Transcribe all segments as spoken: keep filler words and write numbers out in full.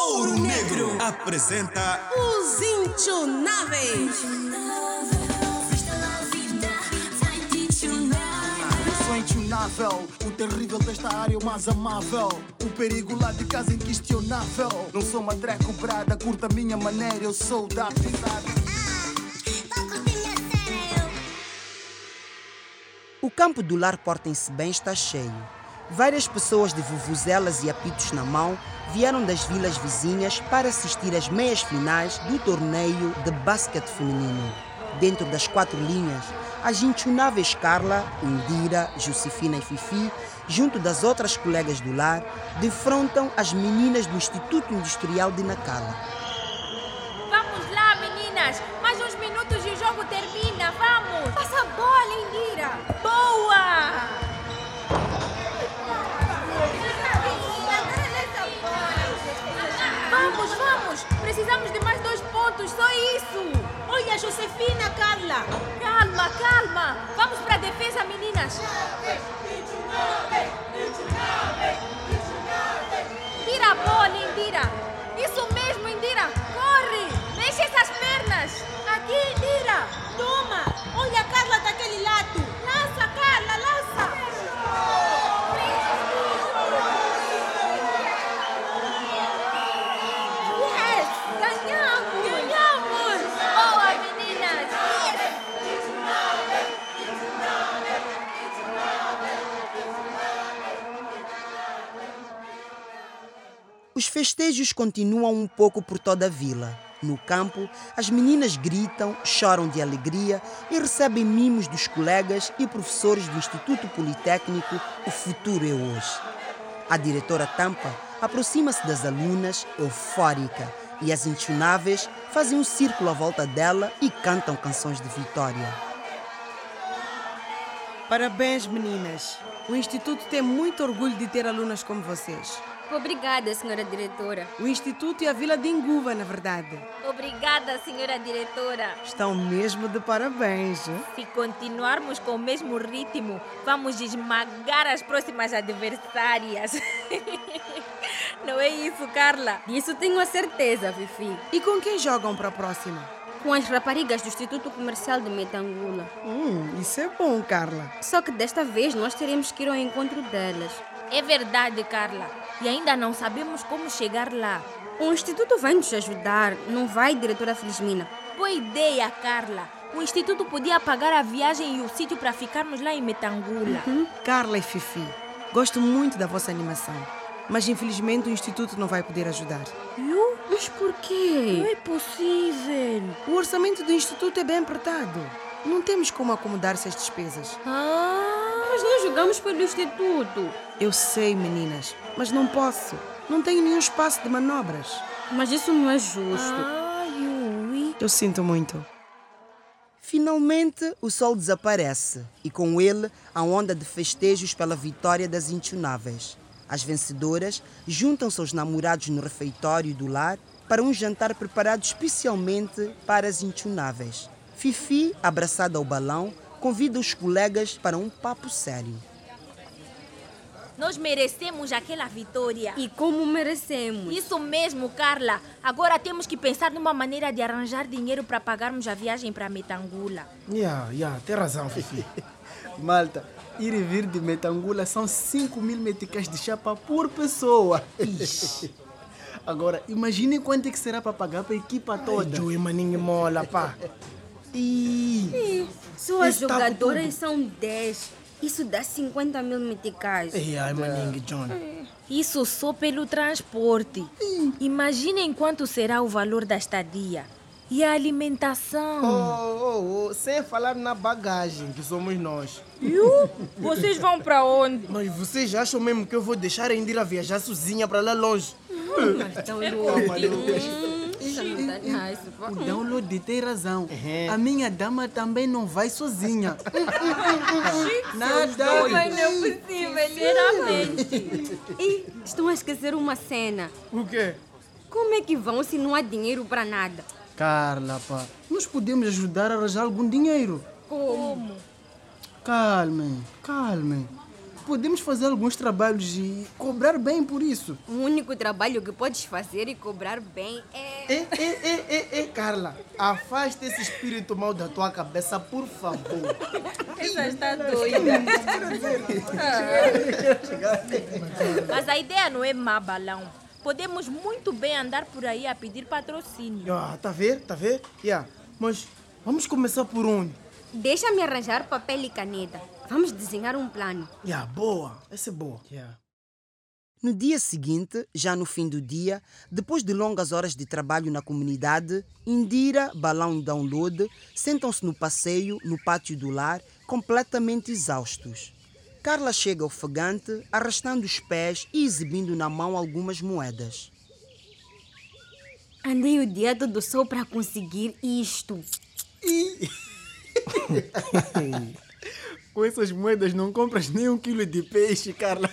Ouro Negro apresenta Os Intionáveis. Eu sou intionável, o terrível desta área é o mais amável. O perigo lá de casa é inquestionável. Não sou uma drag cobrada, curta a minha maneira, eu sou da pesada. O campo do lar Portem-se Bem está cheio. Várias pessoas de vuvuzelas e apitos na mão vieram das vilas vizinhas para assistir às meias finais do torneio de basquete feminino. Dentro das quatro linhas, as intionáveis Carla, Indira, Josefina e Fifi, junto das outras colegas do lar, defrontam as meninas do Instituto Industrial de Nacala. Vamos lá, meninas! Mais uns minutos e o jogo termina, vamos! Passa a bola, Indira! Boa! Vamos, vamos! Precisamos de mais dois pontos, só isso! Olha, Josefina, Carla. Calma, calma! Vamos para a defesa, meninas! Tira a bola, Indira! Isso mesmo, Indira! Corre! Mexe essas pernas! Aqui, Indira! Toma. Olha, a Carla daquele lado. Lança, Carla, lança! Yes! Ganhamos! Ganhamos! Boa, meninas! Os festejos continuam um pouco por toda a vila. No campo, as meninas gritam, choram de alegria e recebem mimos dos colegas e professores do Instituto Politécnico O Futuro é Hoje. A diretora Tampa aproxima-se das alunas, eufórica, e as intionáveis fazem um círculo à volta dela e cantam canções de vitória. Parabéns, meninas. O Instituto tem muito orgulho de ter alunas como vocês. Obrigada, senhora diretora. O Instituto e a Vila de Inguva, na verdade. Obrigada, senhora diretora. Estão mesmo de parabéns. hein? Se continuarmos com o mesmo ritmo, vamos esmagar as próximas adversárias. Não é isso, Carla? Disso tenho a certeza, Fifi. E com quem jogam para a próxima? Com as raparigas do Instituto Comercial de Metangula. Hum, isso é bom, Carla. Só que desta vez nós teremos que ir ao encontro delas. É verdade, Carla. E ainda não sabemos como chegar lá. O Instituto vai nos ajudar, não vai, diretora Felizmina? Boa ideia, Carla. O Instituto podia pagar a viagem e o sítio para ficarmos lá em Metangula. Hum? Carla e Fifi, gosto muito da vossa animação. Mas infelizmente o Instituto não vai poder ajudar. Eu? Mas por quê? Não é possível. O orçamento do Instituto é bem apertado. Não temos como acomodar essas despesas. Ah, Mas nós jogamos pelo Instituto. Eu sei, meninas, mas não posso. Não tenho nenhum espaço de manobras. Mas isso não é justo. ai, ui. Eu sinto muito. Finalmente, o sol desaparece e com ele a onda de festejos pela vitória das intionáveis. As vencedoras juntam-se aos namorados no refeitório do lar para um jantar preparado especialmente para as intionáveis. Fifi, abraçada ao balão, convida os colegas para um papo sério. Nós merecemos aquela vitória. E como merecemos. Isso mesmo, Carla. Agora temos que pensar numa maneira de arranjar dinheiro para pagarmos a viagem para Metangula. Yeah, yeah, tem razão, Fifi. Malta, ir e vir de Metangula são cinco mil meticais de chapa por pessoa. Agora, imaginem quanto é que será para pagar para a equipa toda. Jui, maninho mola, pá. E só as Isso tá jogadoras tudo. são dez. Isso dá cinquenta mil meticais. Ei, ai, maninho, John. Isso só pelo transporte. Imaginem quanto será o valor da estadia. E a alimentação. Oh, oh, oh, sem falar na bagagem, que somos nós. Eu? Vocês vão para onde? Mas vocês acham mesmo que eu vou deixar a Indira viajar sozinha para lá longe? Mas tão louco. O download tem razão. A minha dama também não vai sozinha. Nada. Mas não é possível, sinceramente. E estão a esquecer uma cena. O quê? Como é que vão se não há dinheiro para nada? Carla, pá, nós podemos ajudar a arranjar algum dinheiro. Como? Calmem, calmem. podemos fazer alguns trabalhos e cobrar bem por isso. O único trabalho que podes fazer e cobrar bem é... Ei, ei, ei, ei, ei, Carla, afasta esse espírito mau da tua cabeça, por favor. Essa está doida. Mas a ideia não é má, Balão. Podemos muito bem andar por aí a pedir patrocínio. Ah, tá vendo? Tá vendo? Yeah. Mas vamos começar por onde? Deixa-me arranjar papel e caneta. Vamos desenhar um plano. Yeah, boa. Essa é boa. Yeah. No dia seguinte, já no fim do dia, depois de longas horas de trabalho na comunidade, Indira, Balão e Download sentam-se no passeio, no pátio do lar, completamente exaustos. Carla chega ofegante, arrastando os pés e exibindo na mão algumas moedas. Andei o dia todo só para conseguir isto. E... Com essas moedas não compras nem um quilo de peixe, Carla.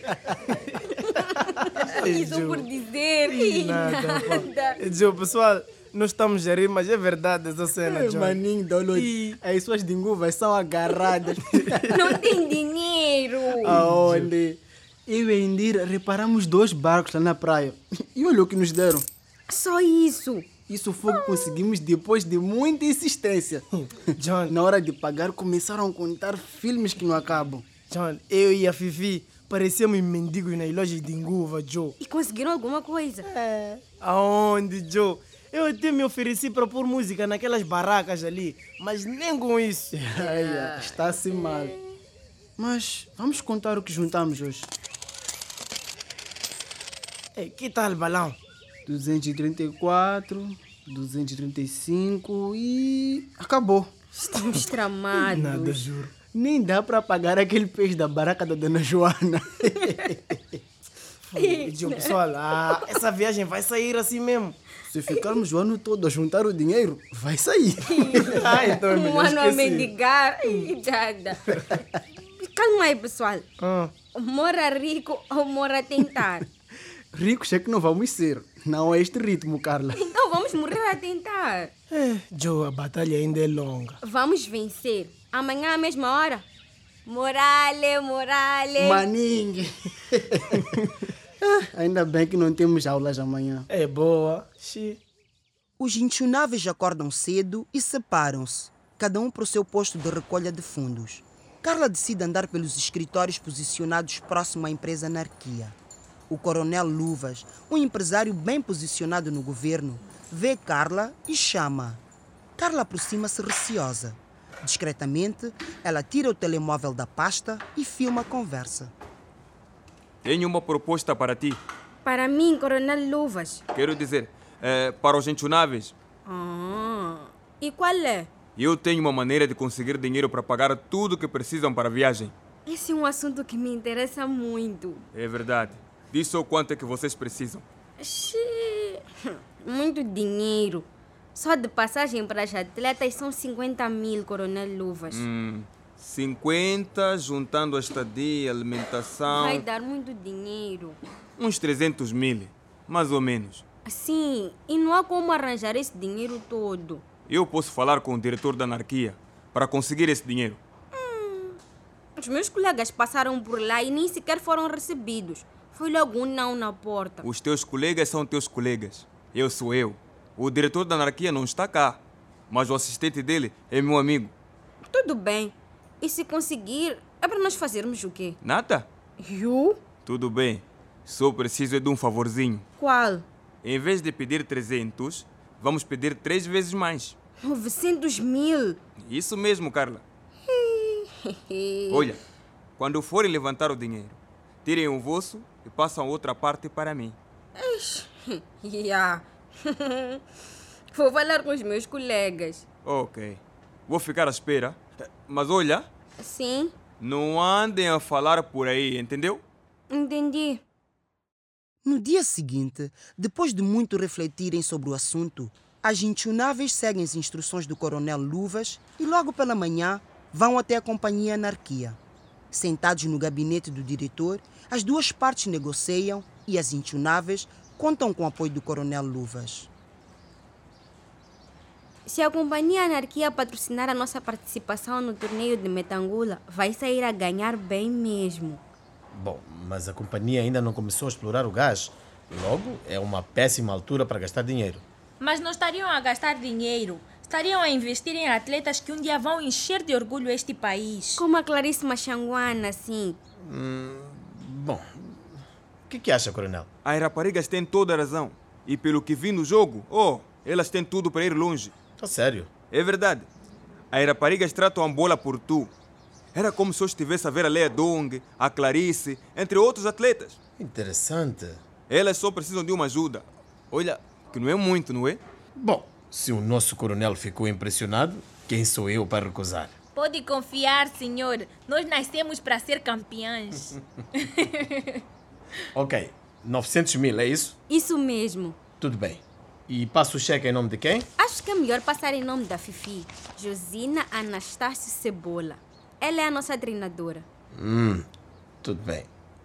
Isso por dizer. Nada, nada. Joe, pessoal, nós estamos a rir, mas é verdade essa cena, É, Joe. maninho, Download. E- As suas dinguvas são agarradas. Não tem dinheiro. Aonde? Eu e a Indira reparamos dois barcos lá na praia. E olha o que nos deram. Só isso. Isso foi o que conseguimos depois de muita insistência. John, Na hora de pagar, começaram a contar filmes que não acabam. John, eu e a Fifi parecíamos mendigos nas lojas de Nguva, Joe. E conseguiram alguma coisa. Aonde, Joe? Eu até me ofereci para pôr música naquelas barracas ali, mas nem com isso. Ai, ai, está assim mal. Mas vamos contar o que juntamos hoje. Ei, que tal, Balão? duzentos e trinta e quatro, duzentos e trinta e cinco e... acabou. Estamos tramados. Nada, juro. Nem dá para pagar aquele peixe da barraca da Dona Joana. E, Joe, pessoal, ah, essa viagem vai sair assim mesmo. Se ficarmos o ano todo a juntar o dinheiro, vai sair. Ah, então é Um melhor ano a esquecer. mendigar. Ih, nada. Calma aí, pessoal. Ah, Mora rico ou mora tentar? Ricos é que não vamos ser. Não é este ritmo, Carla. Então vamos morrer a tentar. é, Joe, a batalha ainda é longa. Vamos vencer. Amanhã à mesma hora. Morale, morale. Maninho. Ah, ainda bem que não temos aulas amanhã. É boa. Xi. Os inchunáveis acordam cedo e separam-se, cada um para o seu posto de recolha de fundos. Carla decide andar pelos escritórios posicionados próximo à empresa Anarquia. O coronel Luvas, um empresário bem posicionado no governo, vê Carla e chama. Carla aproxima-se receosa. Discretamente, ela tira o telemóvel da pasta e filma a conversa. Tenho uma proposta para ti. Para mim, Coronel Luvas. Quero dizer, eh, para os inchunáveis. Ah, e qual é? Eu tenho uma maneira de conseguir dinheiro para pagar tudo que precisam para a viagem. Esse é um assunto que me interessa muito. É verdade. Diz só quanto é que vocês precisam. Xiii, muito dinheiro. Só de passagem para as atletas são cinquenta mil, Coronel Luvas. Hum, cinquenta, juntando a estadia, alimentação, Vai dar muito dinheiro. uns trezentos mil, mais ou menos. Sim, e não há como arranjar esse dinheiro todo. Eu posso falar com o diretor da Anarquia para conseguir esse dinheiro. Os meus colegas passaram por lá e nem sequer foram recebidos. Foi logo um não na porta. Os teus colegas são teus colegas. Eu sou eu. O diretor da Anarquia não está cá, mas o assistente dele é meu amigo. Tudo bem. E se conseguir, é para nós fazermos o quê? Nada? Eu? Tudo bem. Só preciso é de um favorzinho. Qual? Em vez de pedir trezentos, vamos pedir três vezes mais. novecentos mil. Isso mesmo, Carla. Olha, quando forem levantar o dinheiro, tirem o vosso e passam outra parte para mim. Yeah. Vou falar com os meus colegas. Ok. Vou ficar à espera. Mas olha, Sim, não andem a falar por aí, entendeu? entendi. No dia seguinte, depois de muito refletirem sobre o assunto, as inchunáveis seguem as instruções do coronel Luvas e logo pela manhã vão até a companhia Anarquia. Sentados no gabinete do diretor, as duas partes negociam e as inchunáveis contam com o apoio do coronel Luvas. Se a Companhia Anarquia patrocinar a nossa participação no torneio de Metangula, vai sair a ganhar bem mesmo. Bom, mas a companhia ainda não começou a explorar o gás. Logo, é uma péssima altura para gastar dinheiro. Mas não estariam a gastar dinheiro. Estariam a investir em atletas que um dia vão encher de orgulho este país. Como a Clarice Machanguana, assim. Hum, bom, o que, que acha, coronel? As raparigas têm toda a razão. E pelo que vi no jogo, oh, elas têm tudo para ir longe. Tá sério? É verdade. As raparigas tratam a bola por tu. Era como se eu estivesse a ver a Lea Dong, a Clarice, entre outros atletas. Interessante. Elas só precisam de uma ajuda. Olha, que não é muito, não é? Bom, se o nosso coronel ficou impressionado, quem sou eu para recusar? Pode confiar, senhor. Nós nascemos para ser campeões. Ok, novecentos mil, é isso? Isso mesmo. Tudo bem. E passo o cheque em nome de quem? Acho que é melhor passar em nome da Fifi. Josina Anastácio Cebola. Ela é a nossa treinadora. Hum, tudo bem.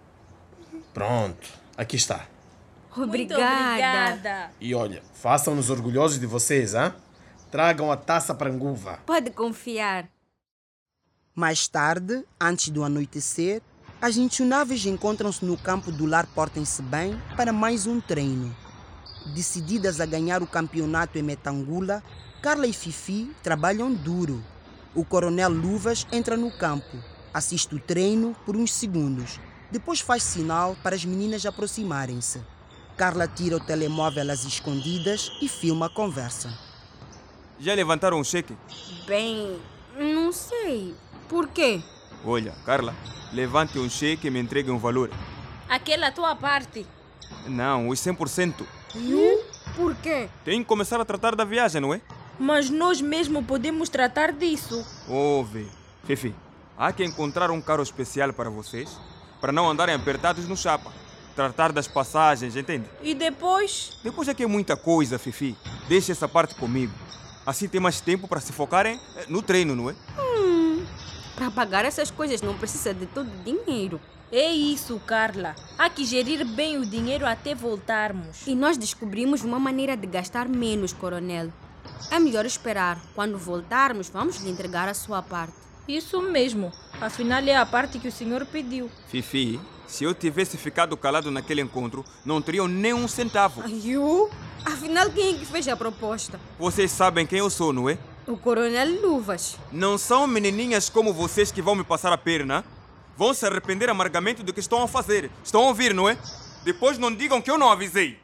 Pronto, aqui está. Obrigada. Muito obrigada. E olha, façam-nos orgulhosos de vocês, hein? Tragam a taça Pranguva. Pode confiar. Mais tarde, antes do anoitecer, as intunáveis encontram-se no campo do Lar Portem-se Bem para mais um treino. Decididas a ganhar o campeonato em Metangula, Carla e Fifi trabalham duro. O coronel Luvas entra no campo, assiste o treino por uns segundos, depois faz sinal para as meninas aproximarem-se. Carla tira o telemóvel às escondidas e filma a conversa. Já levantaram o cheque? Bem, não sei. Por quê? Olha, Carla, levante um cheque e me entregue um valor. Aquela tua parte. Não, os cem por cento. Hum? Por quê? Tem que começar a tratar da viagem, não é? Mas nós mesmo podemos tratar disso. Ouve, Fifi, há que encontrar um carro especial para vocês, para não andarem apertados no chapa. Tratar das passagens, entende? E depois? Depois é que é muita coisa, Fifi. Deixa essa parte comigo. Assim tem mais tempo para se focarem no treino, não é? Hum, para pagar essas coisas não precisa de todo dinheiro. É isso, Carla. Há que gerir bem o dinheiro até voltarmos. E nós descobrimos uma maneira de gastar menos, coronel. É melhor esperar. Quando voltarmos, vamos lhe entregar a sua parte. Isso mesmo. Afinal, é a parte que o senhor pediu. Fifi, se eu tivesse ficado calado naquele encontro, não teriam nem um centavo. Eu? Afinal, quem é que fez a proposta? Vocês sabem quem eu sou, não é? O coronel Luvas. Não são menininhas como vocês que vão me passar a perna. Vão se arrepender amargamente do que estão a fazer. Estão a ouvir, não é? Depois não digam que eu não avisei.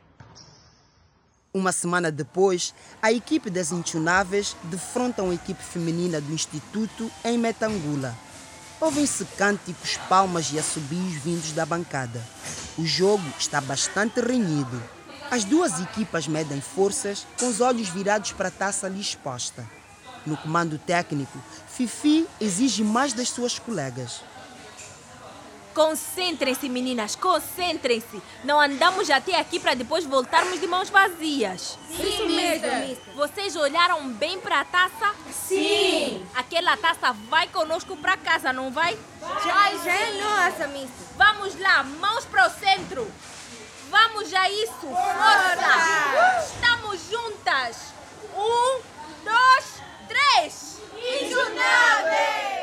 Uma semana depois, a equipe das Intunáveis defronta a equipe feminina do Instituto em Metangula. Ouvem-se cânticos, palmas e assobios vindos da bancada. O jogo está bastante renhido. As duas equipas medem forças com os olhos virados para a taça ali exposta. No comando técnico, Fifi exige mais das suas colegas. Concentrem-se, meninas, concentrem-se. Não andamos até aqui para depois voltarmos de mãos vazias. Sim, Isso mesmo. Vocês olharam bem para a taça? Sim. Aquela taça vai conosco para casa, não vai? Já, já é nossa, mister. Vamos lá, mãos para o centro. Vamos a isso, força. Estamos juntas. Um, dois, três. Intunáveis!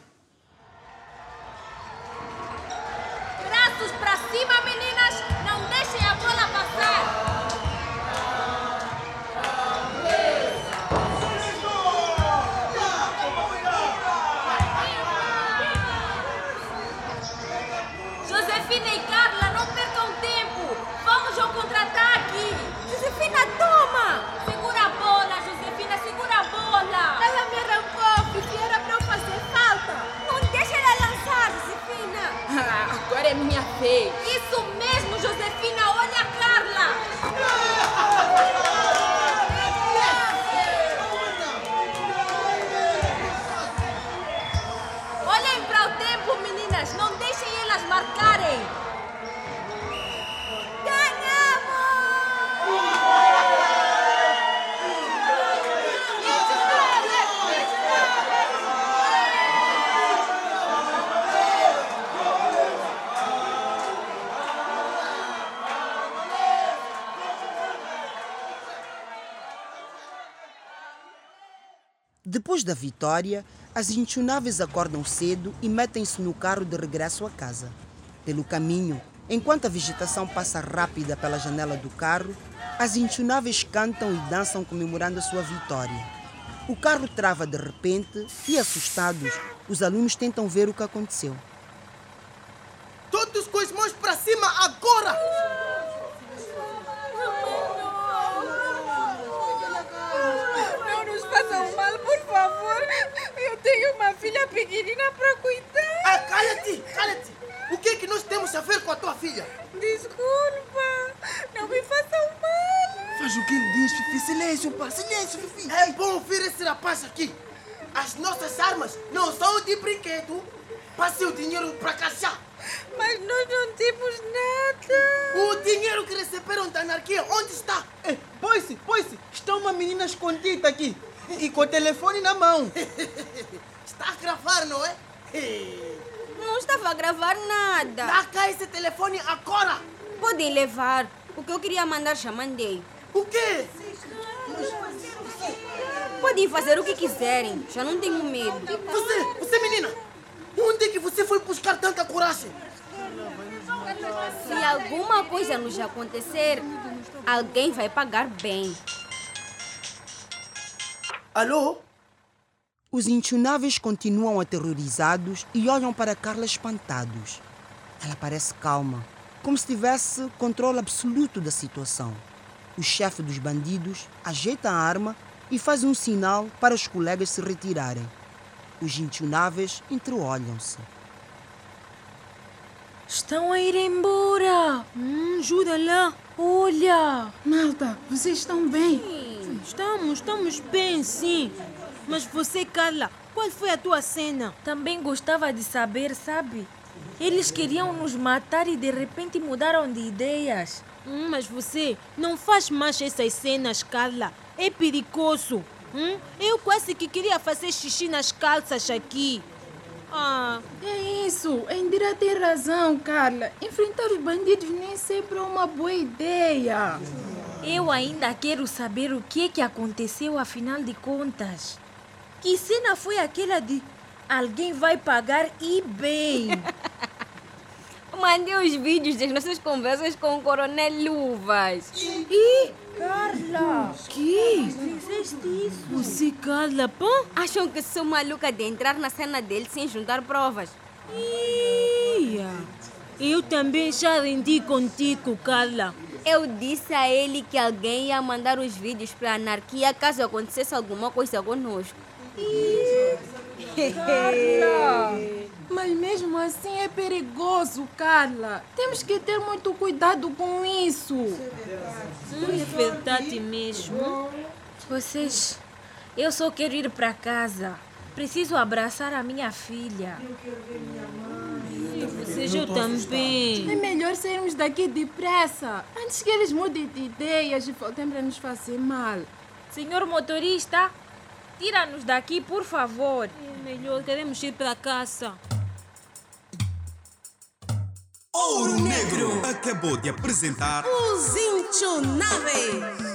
Braços para cima, meninas! Não deixem a bola passar! Josefina e Carla, não percam tempo! Vamos ao contra-ataque! Josefina, toma! Segura a bola, Josefina, segura a bola! Ela me arrancou, Fifi, era para eu fazer falta! Não deixa ela lançar, Josefina! Ah, agora é minha vez! Isso mesmo, Josefina! Olha a Carla! Olhem para o tempo, meninas! Não deixem elas marcarem! Depois da vitória, as inchunáveis acordam cedo e metem-se no carro de regresso a casa. Pelo caminho, enquanto a vegetação passa rápida pela janela do carro, as inchunáveis cantam e dançam comemorando a sua vitória. O carro trava de repente e, assustados, os alunos tentam ver o que aconteceu. Todos com as mãos para cima agora! Não nos façam mal, por favor. Eu tenho uma filha pequenina para cuidar. Ah, cala-te, cala-te! O que é que nós temos a ver com a tua filha? Desculpa, não me façam mal. Faz o que ele diz, Fifi. Silêncio, pá. Silêncio, Fifi. É bom ouvir esse rapaz aqui. As nossas armas não são de brinquedo. Passe o dinheiro para cá já. Mas nós não temos nada. O dinheiro que receberam da anarquia, onde está? É, pois-se, pois-se. Está uma menina escondida aqui. E com o telefone na mão. Está a gravar, não é? Não estava a gravar nada. Dá cá esse telefone agora. Podem levar. O que eu queria mandar já mandei. O quê? Podem fazer o que quiserem. Já não tenho medo. Você, você menina, onde é que você foi buscar tanta coragem? Se alguma coisa nos acontecer, alguém vai pagar bem. Alô? Os inchunáveis continuam aterrorizados e olham para Carla espantados. Ela parece calma, como se tivesse controle absoluto da situação. O chefe dos bandidos ajeita a arma e faz um sinal para os colegas se retirarem. Os inchunáveis entreolham-se. Estão a ir embora. Hum, ajuda lá. Olha. Malta, vocês estão bem? Sim, estamos, estamos bem, sim. Mas você, Carla, qual foi a tua cena? Também gostava de saber, sabe? Eles queriam nos matar e de repente mudaram de ideias. Hum, mas você não faz mais essas cenas, Carla. É perigoso. Hum? Eu quase que queria fazer xixi nas calças aqui. Ah. É isso. A Indira tem razão, Carla. Enfrentar os bandidos nem sempre é uma boa ideia. Eu ainda quero saber o que é que aconteceu afinal de contas. Que cena foi aquela de alguém vai pagar e bem? Mandei os vídeos das nossas conversas com o Coronel Luvas. Ih, Carla! Que? Fizeste isso? Você, Carla, pã? Acham que sou maluca de entrar na cena dele sem juntar provas? Ia! Eu também já rendi contigo, Carla. Eu disse a ele que alguém ia mandar os vídeos para a anarquia caso acontecesse alguma coisa conosco. Carla! Mas mesmo assim é perigoso, Carla. Temos que ter muito cuidado com isso. Hum, é verdade mesmo. Vocês, eu só quero ir para casa. Preciso abraçar a minha filha. Vocês, eu também. É melhor sairmos daqui depressa, antes que eles mudem de ideias e voltem para nos fazer mal. Senhor motorista, tira-nos daqui, por favor. É melhor, queremos ir para casa. Ouro Negro acabou de apresentar Os Inchunáveis.